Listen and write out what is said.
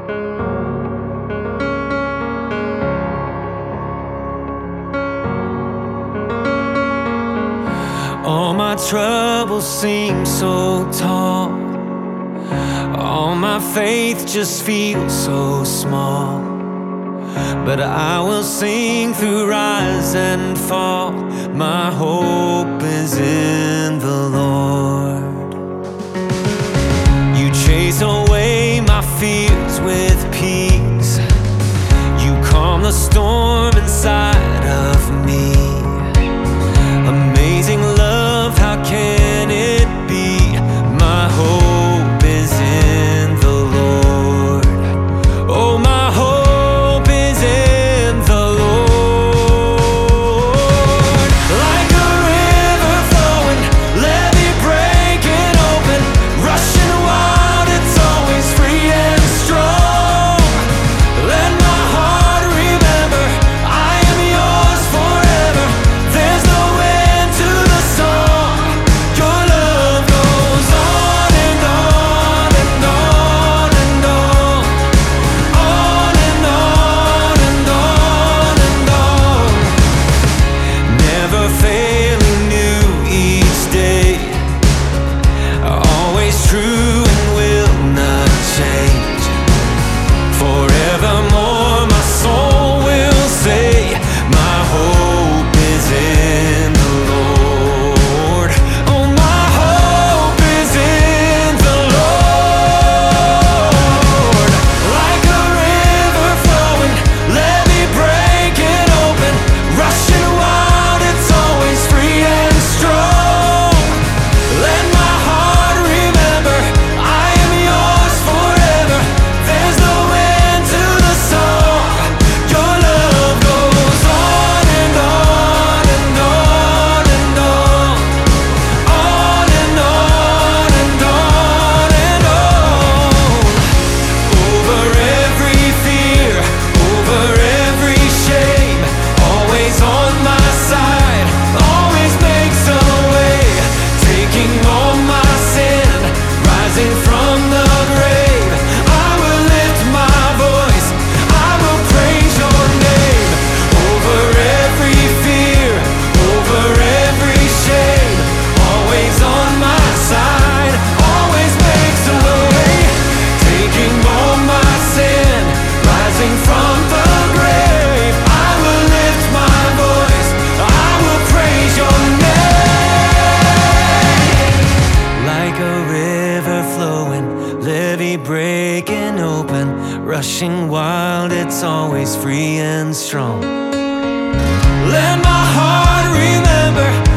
All my troubles seem so tall, all my faith just feels so small. But I will sing through rise and fall. My hope is in the Lord. You chase away my fears with peace. You calm the storm inside of me. Amazing love, how can it be? My hope is in the Lord. Oh, my hope is in the Lord. Like a river flowing, levee breaking open, rushing wild, it's always free and strong. Let my heart remember, I am yours forever. There's no end to the song. Your love goes on and on and on and on. On and on and on and on. Never failing new each day. Always true and will not change. Forevermore my soul will say, my hope is in the Lord. Oh, my hope is in the Lord. Like a river flowing, levee breaking open, rushing wild, it's always free and strong. Let my heart remember, I am yours forever. There's no end to the song. Your love goes on and on and on and on. On and on and on and on. Over every fear, over every shame, always on my side, always makes a way. Taking all my sin, rising from the grave. I will lift my voice, I will praise your name. Over every fear, over every shame, always on my side, always makes a way. Taking all my sin, rising from the grave. I will lift my voice, I will praise your name. Like a river flowing, levee breaking open, rushing wild, it's always free and strong. Let my heart remember,